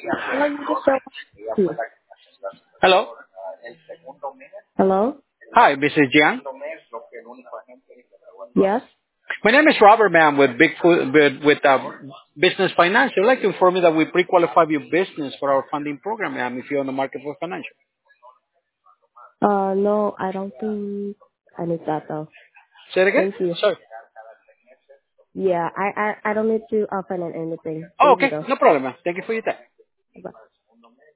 Well, you just don't want to. Hello. Hello? Hi, Mrs. Jiang. Yes? My name is Robert, ma'am, with Business Finance. I'd like to inform you that we pre-qualify your business for our funding program, ma'am, if you're on the market for financial. No, I don't think I need that though. Say it again? Thank you. Sorry. Yeah, I don't need to finance anything. Oh, Thank you okay. though. No problem, ma'am. Thank you for your time. Bye.